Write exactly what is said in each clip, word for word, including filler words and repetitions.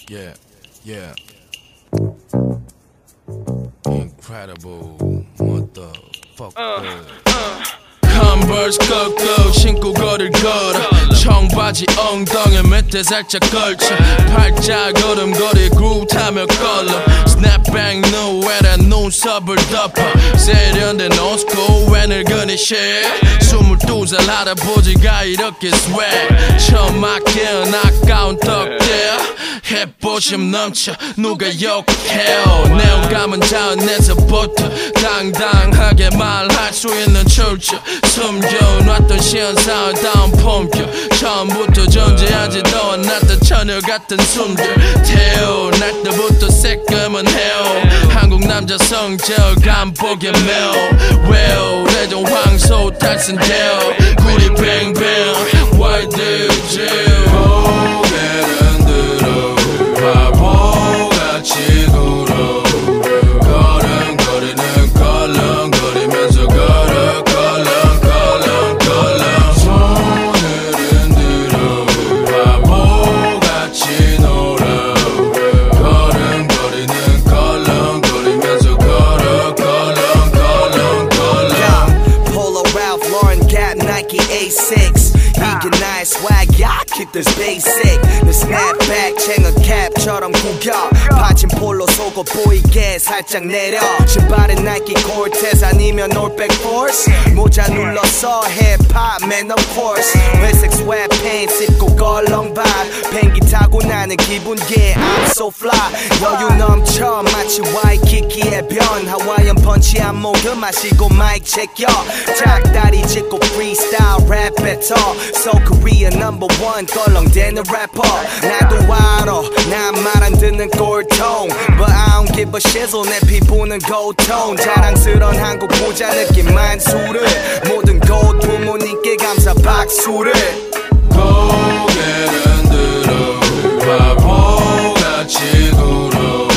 Yeah, yeah. Incredible. What the fuck? Uh, uh. 컨버스 꺾고 신고 걸을 걸어 청바지 엉덩이 밑에 살짝 걸쳐 팔자 걸음걸이 그루브 타며 걸러 스냅백 노엘에 눈썹을 덮어 세련된 옷고 왜 늙은이 shit 스물두 살 할아버지가 이렇게 swag 처음 맡긴 아까운 떡대 해보심 넘쳐 누가 욕해요 내용감은 자은에서부터 당당하게 말할 수 있는 출처 숨겨놨던 시원사와 다운 품격 처음부터 존재하지도 않았던 처녀 같은 숨들 태어날 때부터 새까만 헤어 한국 남자 성적 간복의 매우 well 대전 황소 탈선되어 구리 뱅뱅 Why did you 고개를 들어 바보같이 굴어 걸음걸이는 껄렁거리면서 걸어 이게 나의 swag, yeah, keep this basic 내 snapback, 챙은 캡처럼 구겨 파진 폴로 속옷 보이게 살짝 내려 신발은 나이키 코르테스 아니면 올백 포스 모자 눌러서 힙합 man of course 회색 sweatpants 입고 걸렁발 펭귄 타고 나는 기분 yeah I'm so fly 여유 넘쳐 마치 와이키키의 변 하와이안 펀치 안목을 마시고 마이크 체켜 닭다리 짚고 freestyle rap battle So Korea number one 껄렁대는 래퍼 나도 알아 난 말 안 듣는 꼴통 But I don't give a shizzle 내 피부는 고통 자랑스러운 한국 부자 느낌 만수를 모든 곳 부모님께 감사 박수를 고개를 들어 바보같이 굴어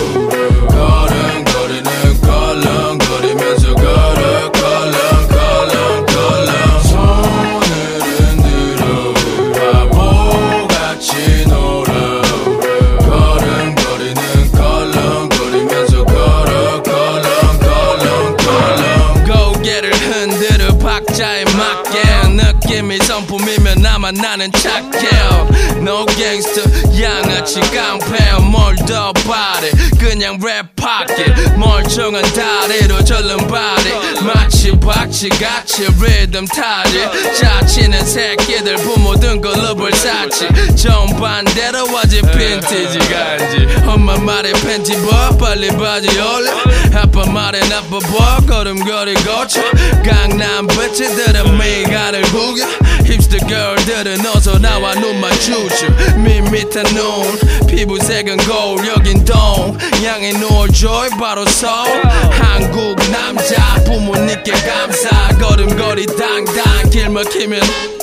걸음걸이는 껄렁거리면서 걸어 껄렁 껄렁 껄렁 손을 흔들어 바보같이 놀아 걸음걸이는 껄렁거리면서 걸어 껄렁 껄렁 껄렁 고개를 흔들어 박자에 맞게 느낌이 성품이면 나만 나는 착해 No gangster 양아치 깡패 뭘 더 바래 그냥 랩하게 멀쩡한 다리로 절른 바리 마치 박쥐같이 리듬 타지 짜치는 새끼들 부모 든 글러블 사치 정반대로 아직 빈티지가 안지 엄마 말에 팬티 벗 빨리 바지 올려 아빠 말에 나빠 벗 걸음걸이 고쳐 강남 bitch들은 미간을 구겨 힙스터 girl들은 어서 나와 눈 마주쳐 밋밋한 눈 피부색은 거울 여긴 동 양의 노을조이 바로 서울 한국 남자 부모님께 감사 걸음걸이 당당 길 막히면